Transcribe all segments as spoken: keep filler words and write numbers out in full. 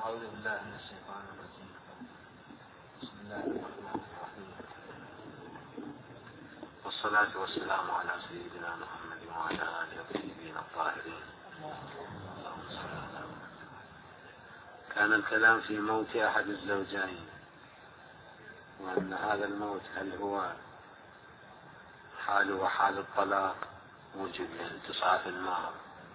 أعوذ بالله من الشيطان الرجيم. بسم الله الرحمن الرحيم، والصلاة والسلام على سيدنا محمد وعلى آله الطيبين الطاهرين. اللهم صل على محمد. كان الكلام في موت أحد الزوجين، وأن هذا الموت هل هو حال وحال الطلاق موجب لانتصاف المهر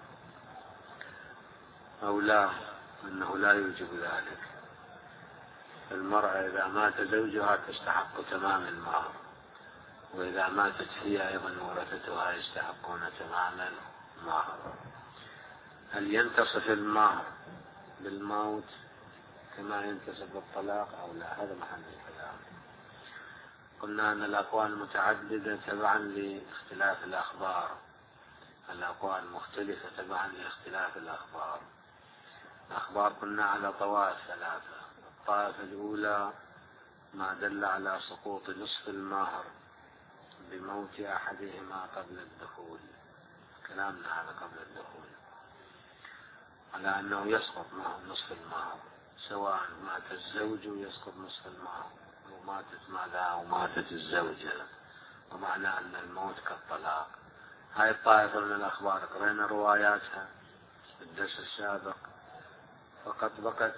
أو لا، أنه لا يوجب ذلك. المرأة إذا مات زوجها تستحق تمام المهر، وإذا ماتت هي أيضا ورثتها يستحقون تمام المهر. هل ينتصف المهر بالموت كما ينتصف بالطلاق أو لا؟ هذا محل الكلام. قلنا أن الأقوال متعددة تبعا لاختلاف الأخبار، الأقوال مختلفة تبعا لاختلاف الأخبار. الأخبار قلنا على طوائف ثلاثة. الطائفة الأولى ما دل على سقوط نصف المهر بموت أحدهما قبل الدخول، كلامنا على قبل الدخول، على أنه يسقط نصف المهر، سواء مات الزوج يسقط نصف المهر أو ماتت ماذا أو ماتت الزوجة، ومعنى أن الموت كالطلاق. هاي الطائفة من الأخبار قرأنا رواياتها في الدرس السابق، فقط بقت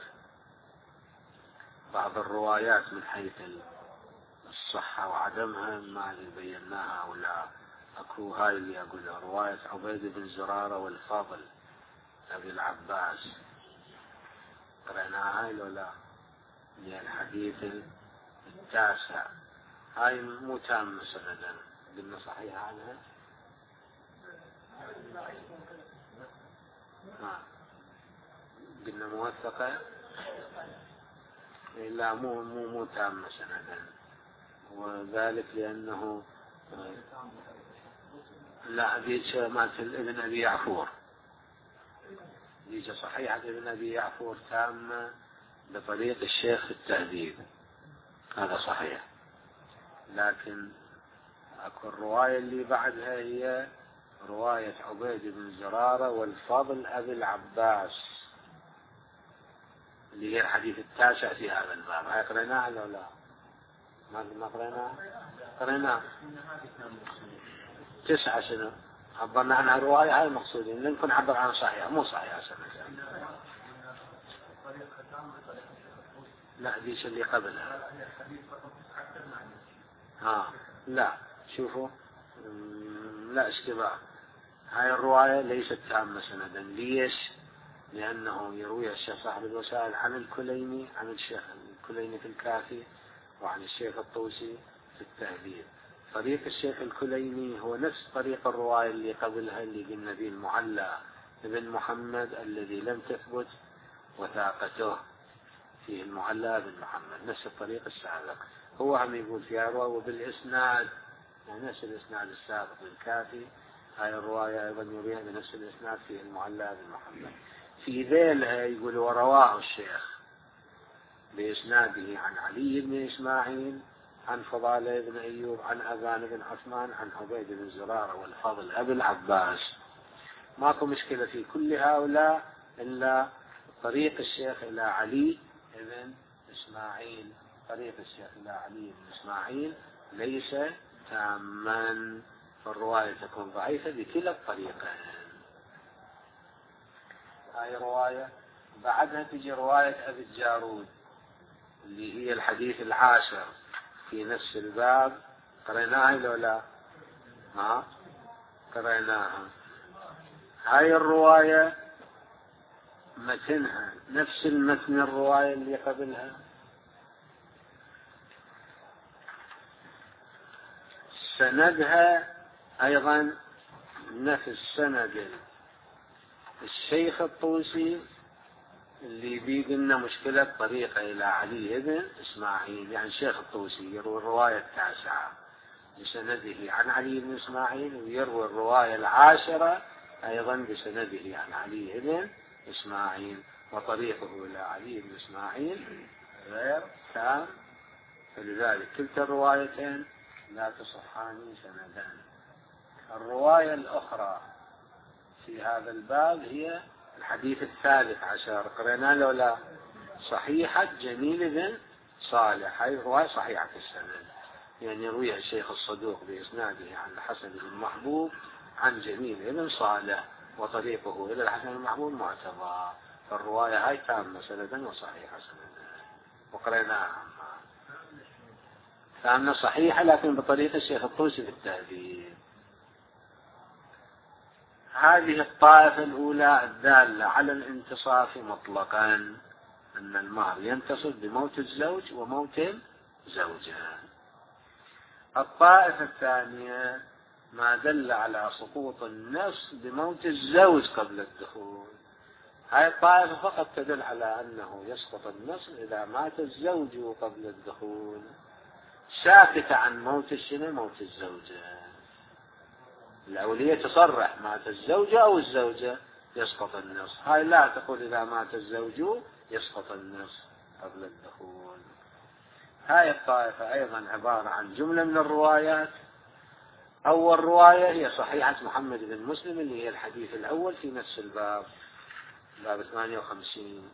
بعض الروايات من حيث الصحة وعدمها ما اللي بيناها ولا أكو. هاي اللي أقولها رواية عبيد بن زرارة والفضل أبي العباس، قرأناها هاي ولا؟ هي الحديث التاسع، هاي مو تامة سندا، قلنا صحيحة عنها؟ ما قلنا موثقة؟ لا، مو مو مو تامة سندا، وذلك لأنه لا ذيك مات ابن أبي يعفور، ذيك صحيحة ابن أبي يعفور تامة بطريق الشيخ في التهذيب، هذا صحيح. لكن أكو الرواية اللي بعدها هي رواية عبيد بن زرارة والفضل أبي العباس، اللي هي الحديث التاسع في هذا الباب. هاي قريناها ولا لا؟ ما قريناها؟ قريناها تسعة سنة عبرنا عنها الرواية. هاي المقصودين لنكن عبر عنها صحيحة مو صحيحة سنة. لا ديش اللي قبلها. ها لا شوفوا، لا اشتباه، هاي الرواية ليست تامة سندا. ليش؟ لأنه يروي الشيخ صاحب الوسائل عن الكليني، عن الشيخ الكليني في الكافي، وعن الشيخ الطوسي في التهذيب. طريق الشيخ الكليني هو نفس طريق الرواية اللي قبلها اللي قلنا به المعلى ابن محمد الذي لم تثبت وثاقته فيه المعلى بن محمد، نفس الطريق السابق. هو هم يقول فيها رواية وبالإسناد، يعني نفس الإسناد السابق بالكافي، هاي الرواية أيضا يرويها بنفس الإسناد فيه المعلى بن محمد. في ذيلها يقول ورواه الشيخ بإسناده عن علي بن إسماعيل عن فضالة بن أيوب عن أبان بن عثمان عن عبيد بن زرارة والفضل أبي العباس. ماكو مشكلة في كل هؤلاء إلا طريق الشيخ إلى علي بن إسماعيل. طريق الشيخ إلى علي بن إسماعيل ليس تاما، فالرواية تكون ضعيفة بكلا الطريقين. هاي رواية. بعدها تجي رواية أبي الجارود اللي هي الحديث العاشر في نفس الباب. قريناها لو لا؟ ها قريناها. هاي الرواية متنها نفس المتن الرواية اللي قبلها، سندها أيضا نفس سند الشيخ الطوسي اللي بيقلنا مشكلة طريقة إلى علي بن إسماعيل، يعني الشيخ الطوسي يروي الرواية التاسعة بسنده عن علي بن إسماعيل، ويروي الرواية العاشرة أيضا بسنده عن علي بن إسماعيل، وطريقه إلى علي بن إسماعيل غير تام، فلذلك كلتا الروايتين لا تصحان سندان. الرواية الأخرى في هذا الباب هي الحديث الثالث عشر، قرأنا له لا؟ صحيحة جميل بن صالح، هاي رواية صحيحة السند، يعني يرويها الشيخ الصدوق بإسناده عن الحسن بن محبوب عن جميل بن صالح، وطريقه إلى الحسن بن محبوب معتبر، فالرواية هاي تامة سندا وصحيحة سندا، وقرأناها تامة صحيحة لكن بطريق الشيخ الطوسي في التهذيب. هذه الطائفة الأولى الدالة على الانتصاف مطلقا، أن المهر ينتصف بموت الزوج وموت الزوجة. الطائفة الثانية ما دل على سقوط النصف بموت الزوج قبل الدخول، هاي الطائفة فقط تدل على أنه يسقط النصف إذا مات الزوج قبل الدخول، ساكتة عن موت الشنو موت الزوجة. الأولية تصرح مات الزوجة أو الزوجة يسقط النصف، هاي لا تقول إذا مات الزوج يسقط النصف قبل الدخول. هاي الطائفة أيضا عبارة عن جملة من الروايات. أول رواية هي صحيحة محمد بن مسلم اللي هي الحديث الأول في نفس الباب، باب ثمانية وخمسين،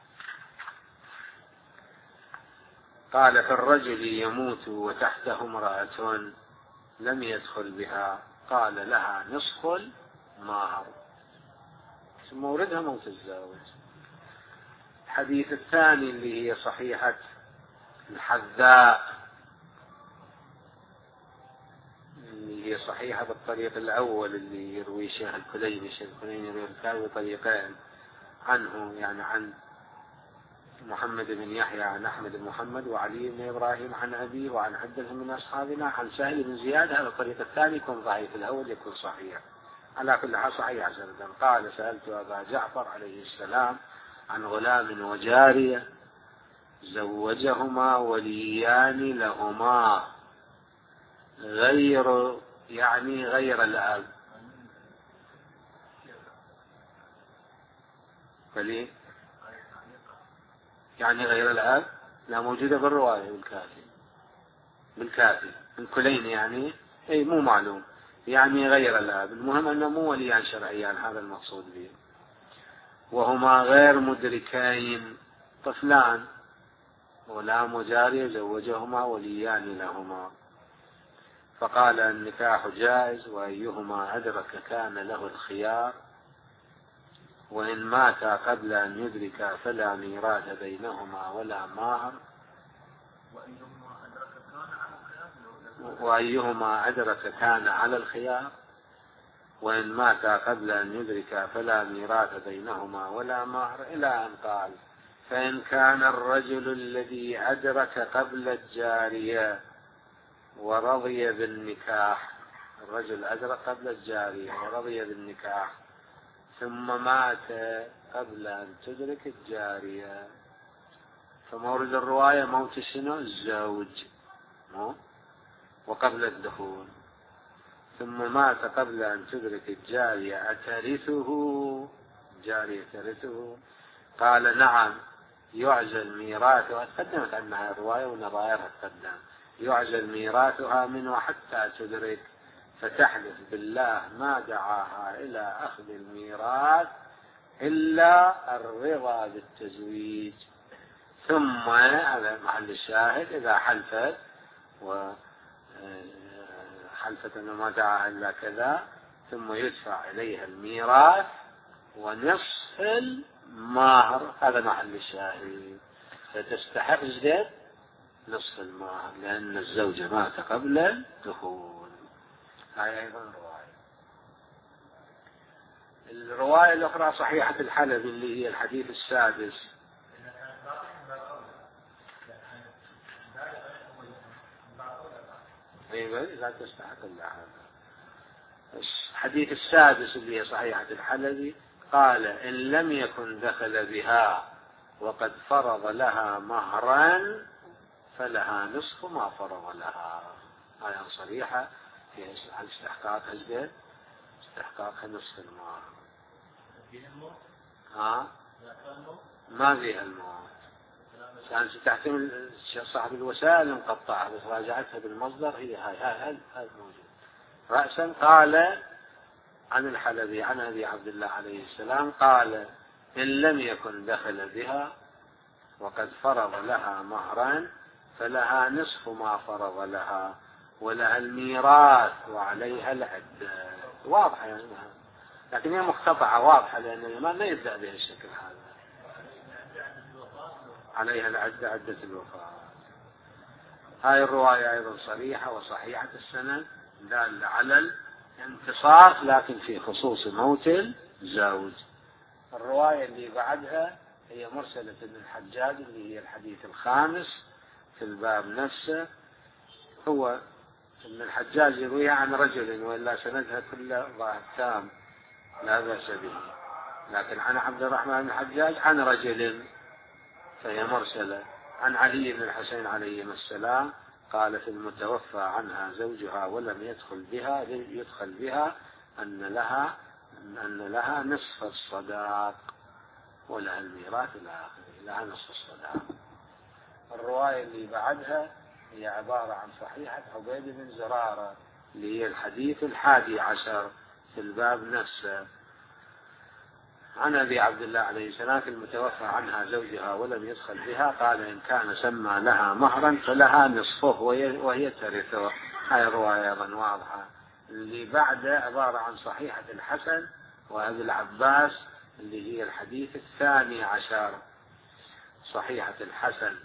قال: في الرجل يموت وتحته امرأة لم يدخل بها، قال: لها نصف المهر، ثم وردها موت الزوج. الحديث الثاني اللي هي صحيحة الحذاء اللي هي صحيحة بالطريق الأول اللي يروي شيخ الكليني، شيخ الكليني يروي الكاوي طريقين عنه، يعني عن محمد بن يحيى عن أحمد بن محمد وعلي بن إبراهيم عن أبيه وعن عدة من أصحابنا عن سهل بن زياد. هذا الطريق الثاني يكون ضعيف، الأول يكون صحيح. على كل حال صحيح سندا. قال: سألت أبا جعفر عليه السلام عن غلام وجارية زوجهما وليان لهما غير يعني غير الأب، فليه يعني غير الأب؟ لا، موجودة بالرواية بالكافي بالكافي الكلين يعني أي مو معلوم، يعني غير الأب، المهم أنه مو وليان شرعيان، هذا المقصود به. وهما غير مدركين، طفلان، غلام وجارية زوجهما وليان لهما، فقال: النكاح جائز، وأيهما أدرك كان له الخيار، وإن مات قبل أن يدرك فلا ميراث بينهما ولا مهر، وأيهما أدرك كان على الخيار، وإن مات قبل أن يدرك فلا ميراث بينهما ولا مهر، إلى أن قال: فإن كان الرجل الذي أدرك قبل الجارية ورضي بالنكاح، الرجل أدرك قبل الجارية ورضي بالنكاح ثم مات قبل أن تدرك الجارية، فمورد الرواية موت شنو الزوج وقبل الدخول، ثم مات قبل أن تدرك الجارية أترثه، جارية ترثه؟ قال: نعم، يعزل ميراثها، تقدمت عنها الرواية ونظائرها تقدم، يعزل ميراثها منه حتى تدرك، فتحلف بالله ما دعاها إلى أخذ الميراث إلا الرضا بالتزويج، ثم على محل الشاهد إذا حلفت وحلفت أنه ما دعاها إلا كذا، ثم يدفع إليها الميراث ونصف المهر، هذا محل الشاهد، فتستحق زيد نصف المهر لأن الزوجة مات قبل الدخول. هاي أيضا رواية. الرواية الأخرى صحيحة الحلبي اللي هي الحديث السادس، أيوة لا تستحق إلا هذا. الحديث السادس اللي هي صحيحة الحلبي قال: إن لم يكن دخل بها وقد فرض لها مهرا فلها نصف ما فرض لها. هاي صريحة في استحقاق البيت، استحقاق نصف المهر. ها؟ ما فيها الموت، كان تحتمل صاحب الوسائل مقطعة، بس راجعتها بالمصدر هي هاي هاي هاي موجود. رأسا قال عن الحلبي عن أبي عبد الله عليه السلام قال: إن لم يكن دخل بها وقد فرض لها مهرا فلها نصف ما فرض لها ولها الميراث وعليها العدة. واضحة يعني، لكن هي مقتطعة واضحة لأن الإمام ما يبدأ بها الشكل هذا. عليها العدة، عدة الوفاة. هاي الرواية أيضا صريحة وصحيحة السند دالة على الانتصاف لكن في خصوص موت الزوج. الرواية اللي بعدها هي مرسلة ابن الحجاج اللي هي الحديث الخامس في الباب نفسه. هو ابن الحجاج يرويها عن رجل وإلا سندها كلها ضعف تام لا بأس به، لكن عن عبد الرحمن بن الحجاج عن رجل فهي مرسلة عن علي بن الحسين عليهما السلام قالت المتوفى عنها زوجها ولم يدخل بها يدخل بها أن لها أن لها نصف الصداق ولها الميراث إلى آخره، لها نصف الصداق. الرواية اللي بعدها هي عبارة عن صحيحة عبيد بن زرارة اللي هي الحديث الحادي عشر في الباب نفسه عن أبي عبد الله عليه السلام المتوفى عنها زوجها ولم يدخل بها قال إن كان سمى لها مهرا فلها نصفه وهي ترثه. هاي الرواية أيضا واضحة. اللي بعده عبارة عن صحيحة الحسن وأبي العباس اللي هي الحديث الثاني عشر. صحيحة الحسن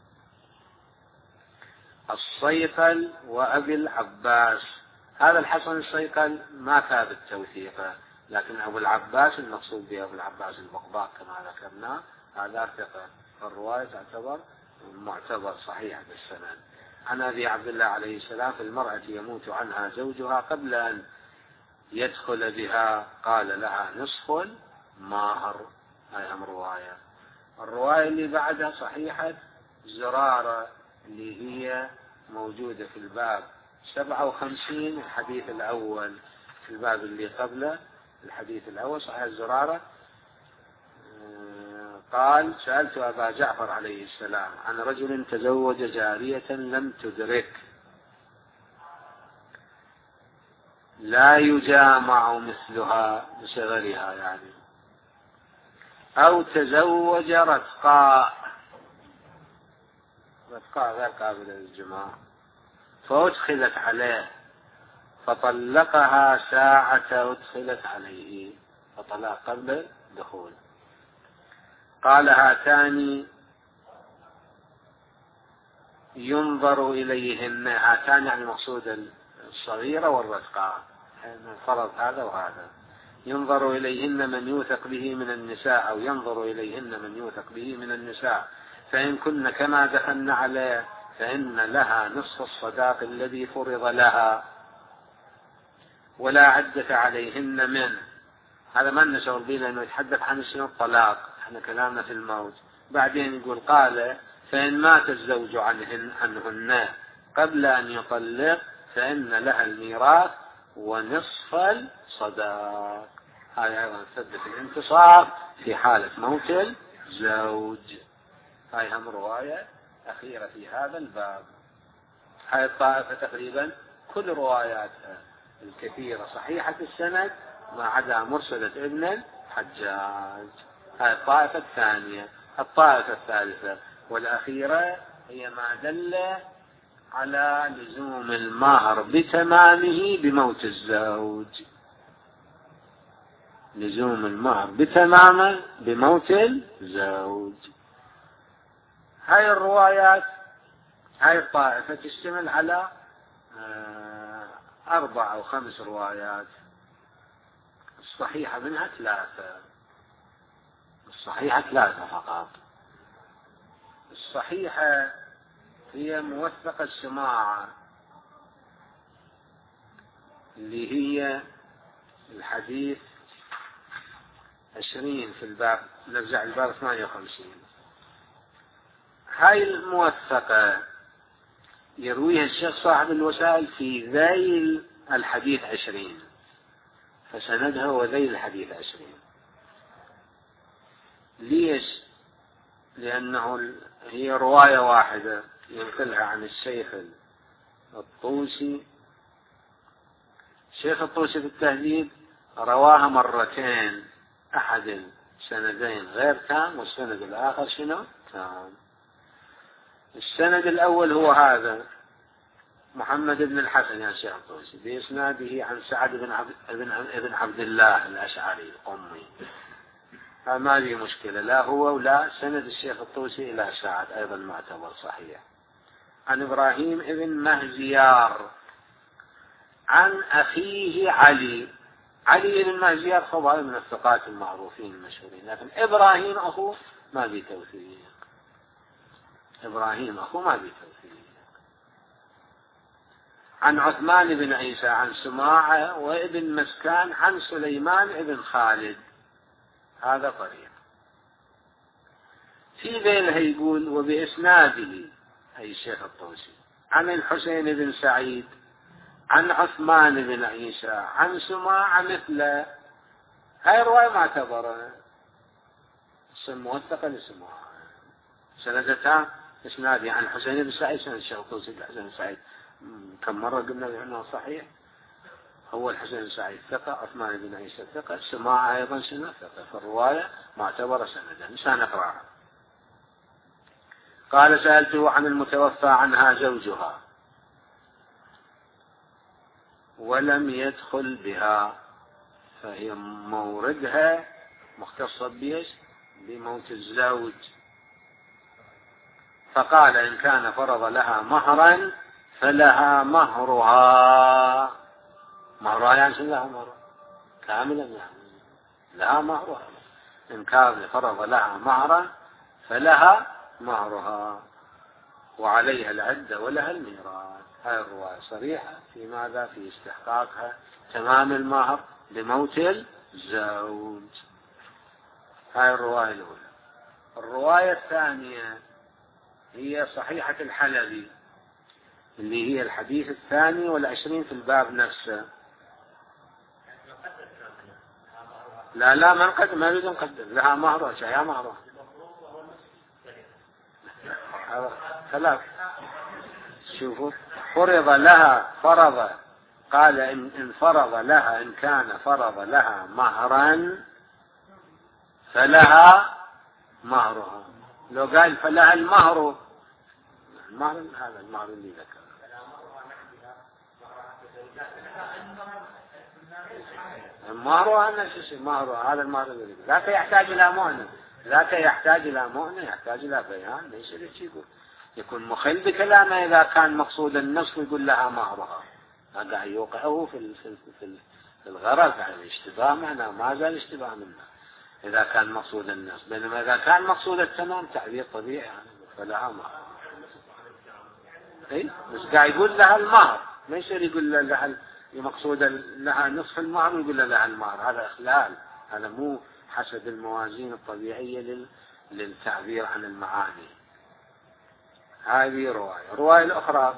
الصيقل وأبي العباس. هذا الحسن الصيقل ما ثابت توثيقه، لكن أبو العباس المقصود به أبو العباس البقباق كما ذكرنا هذا ثقة، فالرواية تعتبر معتبر صحيحة السند. عن أبي عبد الله عليه السلام في المرأة يموت عنها زوجها قبل أن يدخل بها قال لها نصف ماهر. هاي هم رواية. الرواية اللي بعدها صحيحة زرارة اللي هي موجودة في الباب سبعة وخمسين الحديث الأول في الباب اللي قبله الحديث الأول. صحيح زرارة قال سألت أبا جعفر عليه السلام عن رجل تزوج جارية لم تدرك لا يجامع مثلها بصغرها يعني، أو تزوج رتقاء، رتقاء غير قابلة للجماع، فأدخلت عليه فطلقها ساعة أدخلت عليه، فطلاق قبل دخول. قال هاتان ينظر إليهن، هاتان يعني مقصود الصغيرة والرتقاء، فرض هذا وهذا. ينظر إليهن من يوثق به من النساء أو ينظر إليهن من يوثق به من النساء، فإن كن كما دخلن عليه فإن لها نصف الصداق الذي فرض لها ولا عدة عليهن منه. هذا ما نشعر به لأنه يتحدث عن شنو الطلاق، احنا كلامنا في الموت. بعدين يقول قال فإن مات الزوج عنهن, عنهن قبل أن يطلق فإن لها الميراث ونصف الصداق. هذا أيضا ثبت الانتصار في حالة موت الزوج. هاي هم رواية أخيرة في هذا الباب. هاي الطائفة تقريبا كل رواياتها الكثيرة صحيحة السند ما عدا مرسلة ابن الحجاج. هاي الطائفة الثانية. الطائفة الثالثة والأخيرة هي ما دل على لزوم المهر بتمامه بموت الزوج، لزوم المهر بتمامه بموت الزوج. هاي الروايات هاي الطائفة تشتمل على أربع أو خمس روايات، الصحيحة منها ثلاثة، الصحيحة ثلاثة فقط. الصحيحة هي موثقة السماعة اللي هي الحديث عشرين في الباب، نرجع الباب ثمانية وخمسين. هاي الموثقة يرويها الشيخ صاحب الوسائل في ذيل الحديث عشرين، فسندها هو ذيل الحديث عشرين. ليش؟ لأنه هي رواية واحدة ينقلها عن الشيخ الطوسي. الشيخ الطوسي في التهذيب رواها مرتين، أحد سندين غير تام، والسند الآخر شنو؟ تام. السند الأول هو هذا محمد بن الحسن يا شيخ الطوسي بإسناده عن سعد بن عبد, بن عبد الله الأشعري القمي، ما لي مشكلة، لا هو ولا سند الشيخ الطوسي إلى سعد أيضا معتبر صحيح. عن إبراهيم بن مهزيار عن أخيه علي. علي بن مهزيار طبعا من الثقات المعروفين المشهورين، لكن إبراهيم أخوه ما بي توثيق. إبراهيم أخوه ما بي توثيق. عن عثمان بن عيسى عن سماعة وابن مسكان عن سليمان بن خالد. هذا طريق. في ذيله يقول وبإسناده أي الشيخ الطوسي عن الحسين بن سعيد عن عثمان بن عيسى عن سماعة مثله. هاي الرواية معتبرة موثقة لسماعة. سندتها إسنادي عن الحسين بن سعيد سند الشيخ الطوسي الحسين بن سعيد كم مرة قلنا بأنه صحيح. هو الحسين بن سعيد ثقة، عثمان بن عيسى ثقة، سماعة أيضا سنة ثقة، فالرواية معتبرة سندا. إنسان أقرأها. قال سألته عن المتوفى عنها زوجها ولم يدخل بها، فهي موردها مختصة بيش بموت الزوج، فقال إن كان فرض لها مهرا فلها مهرها. مهرها يعني لها مهر كاملا، يعني لها مهرها. إن كان فرض لها مهرا فلها مهرها وعليها العدة ولها الميراث. هذه الرواية صريحة في ماذا؟ في استحقاقها تمام المهر بموت الزوج. هذه الرواية الأولى. الرواية الثانية هي صحيحة الحلبي اللي هي الحديث الثاني والعشرين في الباب نفسه. لا لا ما نقدم، ما نريد نقدم، لها مهرها شيء مهرها ثلاث. شوفوا فرض لها فرض قال إن, إن فرض لها إن كان فرض لها مهرا فلها مهرها. لو قال فلها المهر، المهر هذا المهر اللي ذكر. مهرها نفس مهرها هذا المهر اللي ذكر. لا يحتاج إلى مؤنة، لا يحتاج إلى مؤنة، يحتاج إلى بيان. ليش اللي يقول يكون مخل بكلامه إذا كان مقصود النص يقول لها مهرها، هذا يوقعه في في في الغرض على الاشتباه معنا، ما زال اشتباه منا إذا كان مقصود النص. بينما إذا كان مقصود التمام تعبير طبيعي يعني فلها مهر. إيه بس قاعد يقول لها المهر، ما يصير يقول لها مقصود لها نصف المهر ويقول لها المهر، هذا إخلال، هذا مو حسب الموازين الطبيعية للتعبير عن المعاني. هذه رواية. الرواية الأخرى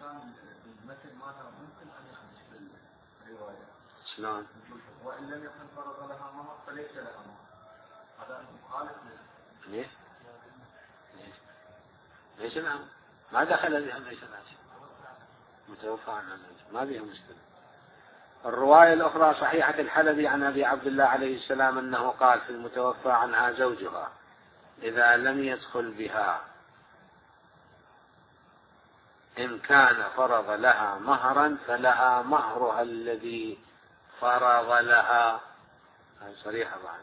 شلون؟ وإن لم يكن فرض لها مهر فليس لها مهر. هذا مخالف. ليه؟ ليش الأمر؟ ما دخل بها ليس الأمر متوفى عنها ما بها مشكلة. الرواية الأخرى صحيحة الحلبي عن أبي عبد الله عليه السلام أنه قال في المتوفى عنها زوجها إذا لم يدخل بها إن كان فرض لها مهرا فلها مهرها الذي فرض لها. هذه صريحة بعد.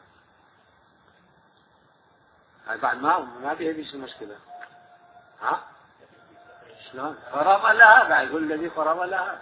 هذا بعد ما ما بيه بيش المشكلة. ها؟ شلون؟ فرض لها بعد يقول الذي فرض لها.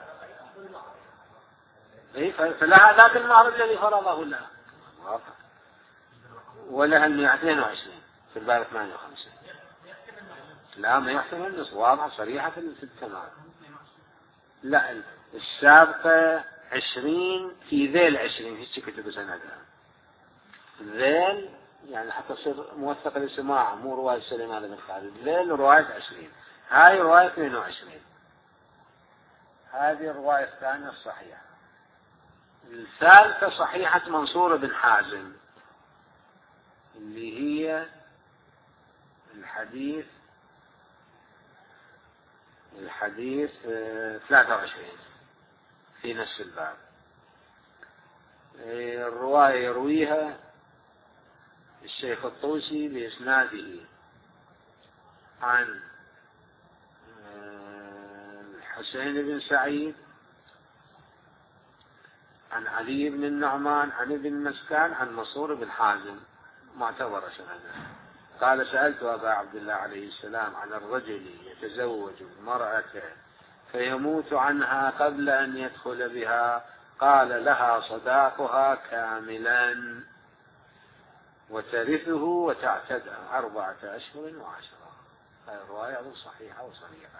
إيه فلها ذاك المهر الذي فرضه لها. واضح. ولها المئة اثنين وعشرين في الباب ثمانية وخمسين. لا ما يحتمل النص، واضح صريحة في التمام. لا السابقة عشرين في ذيل عشرين هيك كتب سندها. ذيل يعني حتى تصير موثقة للسماع مو رواية سليمان بن خالد. ذيل رواية عشرين، هاي رواية اثنين وعشرين. هذه الرواية الثانية الصحيحة. الثالثة صحيحة منصور بن حازم اللي هي الحديث الحديث ثلاثة وعشرين في نفس الباب. الرواية يرويها الشيخ الطوسي بإسناده عن الحسين بن سعيد عن علي بن النعمان عن ابن مسكان عن منصور بن حازم معتبر سنده. قال سألت أبا عبد الله عليه السلام عن الرجل يتزوج المرأة فيموت عنها قبل أن يدخل بها، قال لها صداقها كاملا وترثه وتعتدى أربعة أشهر وعشرة. هذه الرواية صحيحة وصريحة.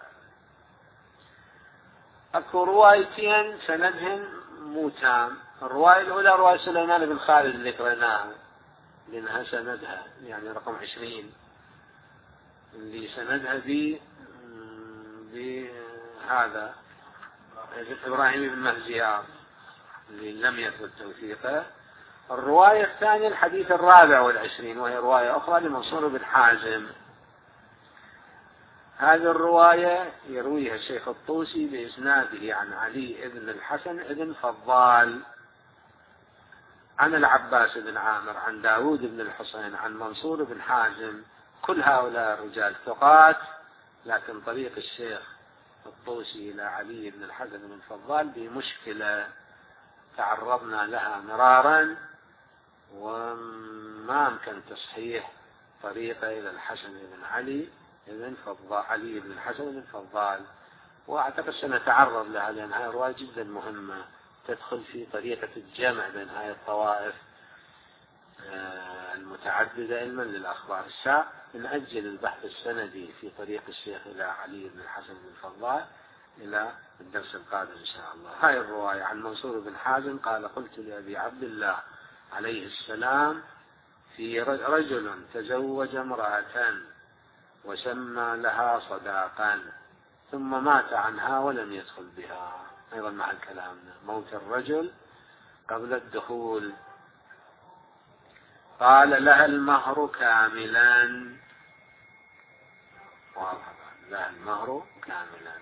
أكو روايتين سندهن مو تام. الرواية الأولى رواية سليمان بن خالد اللي ذكرناها لأنها سندها يعني رقم عشرين، اللي سندها ب بهذا إبراهيم بن مهزيار اللي لم يثبت توثيقه. الرواية الثانية الحديث الرابع والعشرين وهي رواية أخرى لمنصور بن حازم. هذه الرواية يرويها الشيخ الطوسي بإسناده عن علي بن الحسن بن فضال عن العباس بن عامر عن داود بن الحسين عن منصور بن حازم. كل هؤلاء الرجال ثقات، لكن طريق الشيخ الطوسي إلى علي بن الحسن بن فضال بمشكلة تعرضنا لها مرارا وما أمكن تصحيح طريقة إلى الحسن بن علي بن فضال علي بن الحسن بن فضال، وأعتقد سنتعرض لها لأن هذه رواية جدا مهمة تدخل في طريقة الجمع بين هذه الطوائف المتعددة علما للأخبار. الساعة نأجل البحث السندي في طريق الشيخ إلى علي بن الحسن بن فضال إلى الدرس القادم إن شاء الله. هاي الرواية عن منصور بن حازم قال قلت لأبي عبد الله عليه السلام في رجل تزوج امرأة وسمى لها صداقا ثم مات عنها ولم يدخل بها. أيضا مع كلامنا موت الرجل قبل الدخول. قال لها المهر كاملا، واضح لها المهر كاملا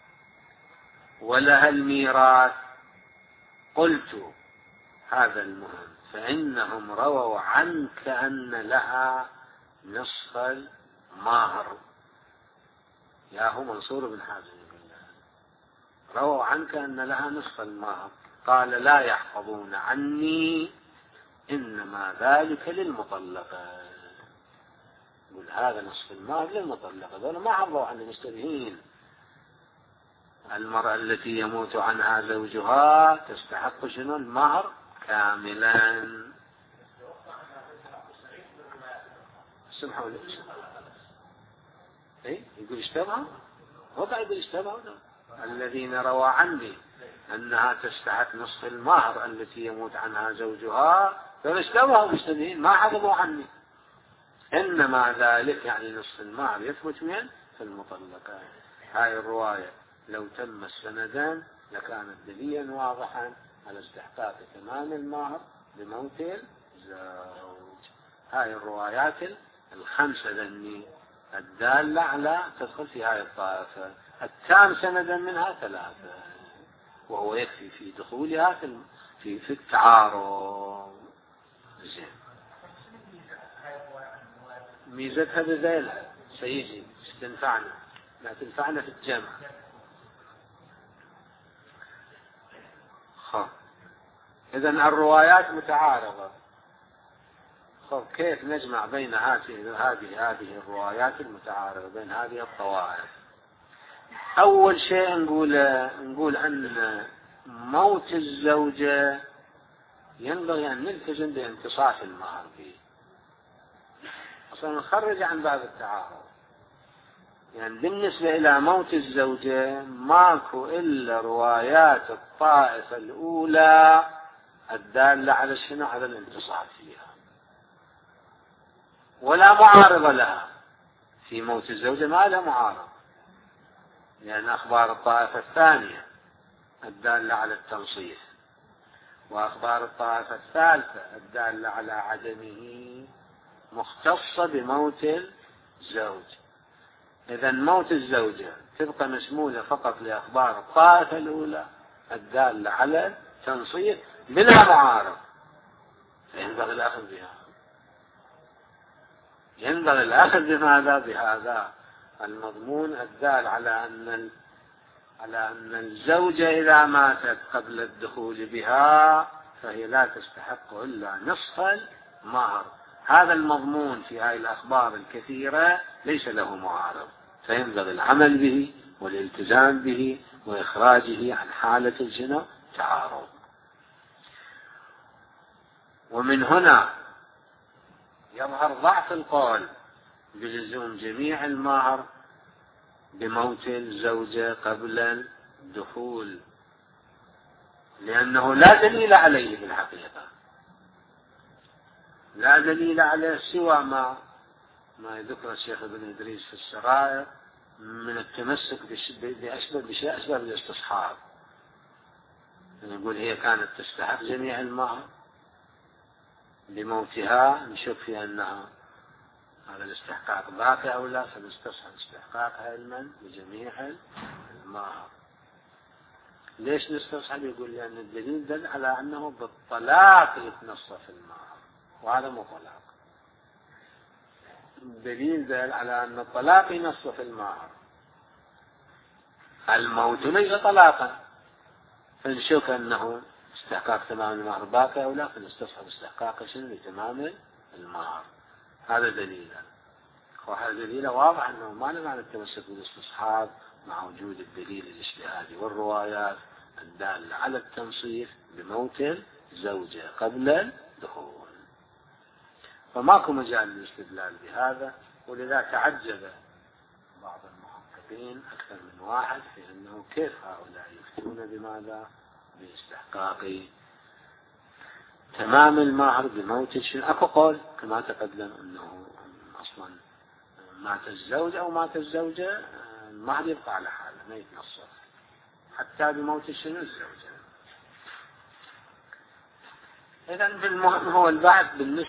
ولها الميراث. قلت هذا المهم فإنهم رووا عنك أن لها نصف المهر. يا هو منصور بن حازم رووا عنك أن لها نصف المهر. قال لا يحفظون عني إنما ذلك للمطلقة. يقول هذا نصف المهر للمطلقة، ذولا ما حفظوا عن المشتبهين. المرأة التي يموت عنها زوجها تستحق شنو المهر كاملا. سبحان الله. اي يقول اشتبه وضع يقول اشتبه الذين روى عني أنها تستحق نصف المهر التي يموت عنها زوجها فاشتبهوا مشتبهين ما حفظوا عني. إنما ذلك يعني نصف المهر يثبت من في المطلقة. هاي الرواية لو تم السندان لكانت دليلا واضحا على استحقاق تمام المهر بموت الزوج. هاي الروايات الخمسة ذني الدالة على تدخل في هاي الطائفة. التام سندا منها ثلاثة وهو يكفي في دخولها في في, في التعارض. زين ميزتها بذيلها سيجي تنفعنا لا تنفعنا في الجمع. خب إذن الروايات متعارضة. خب كيف نجمع بين هذه هذه هذه الروايات المتعارضة بين هذه الطوائف؟ أول شيء نقول نقول أن موت الزوجة ينبغي أن نلتزم بانتصاف المهر فيه. أصلا نخرج عن باب التعارض. يعني بالنسبة إلى موت الزوجة ماكو إلا روايات الطائفة الأولى الدالة على شنو على الانتصاف فيها، ولا معارض لها. في موت الزوجة ما لها معارض، لأن يعني أخبار الطائفة الثانية الدالة على التنصيف، وأخبار الطائفة الثالثة الدالة على عدمه مختصة بموت الزوج. إذن موت الزوجة تبقى مشمولة فقط لأخبار الطائفة الأولى الدالة على التنصيف بلا معارض، فينبغي الأخذ بها. ينبغي الأخذ بماذا؟ بهذا المضمون الدال على أن على أن الزوجة إذا ماتت قبل الدخول بها فهي لا تستحق إلا نصف المهر. هذا المضمون في هذه الأخبار الكثيرة ليس له معارض، فينبغي العمل به والالتزام به وإخراجه عن حالة الزنا تعارض. ومن هنا يظهر ضعف القول بلزوم جميع المهر بموت الزوجة قبل الدخول، لأنه لا دليل عليه بالحقيقة، لا دليل عليه سوى ما ما يذكر الشيخ ابن إدريس في السرائر من التمسك بشيء أسباب الاستصحاب. يقول هي كانت تستحق جميع المهر بموتها، نشك في أنها هذا الاستحقاق باقي أو لا، فنستصحب استحقاقها علما بجميع المهر. ليش نستصحب؟ يقول لأن الدليل دل على أنه بالطلاق يتنصف المهر، وهذا مو طلاق. الدليل دل على أن الطلاق ينصف المهر، الموت ليس طلاقا، فنشك أنه استحقاق تمام المهر باقي أو لا، فنستصحب استحقاق شنو لتمام المهر. هذا دليلا، وهذا دليل واضح أنه ما له معنى التمسك بالاستصحاب مع وجود الدليل الاجتهادي والروايات الدالة على التنصيف بموت الزوجة قبل الدخول. فماكو مجال للاستدلال بهذا، ولذا تعجب بعض المحققين أكثر من واحد في أنه كيف هؤلاء يفتون بماذا؟ باستحقاق تمام المهر بموت الشيء. أكو قول كما تقدم أنه أصلا مات الزوج أو مات الزوجة المهر يبقى على حاله ما يتنصف حتى بموت الشيء الزوجة. إذن بالمهم هو البعث بالنسبة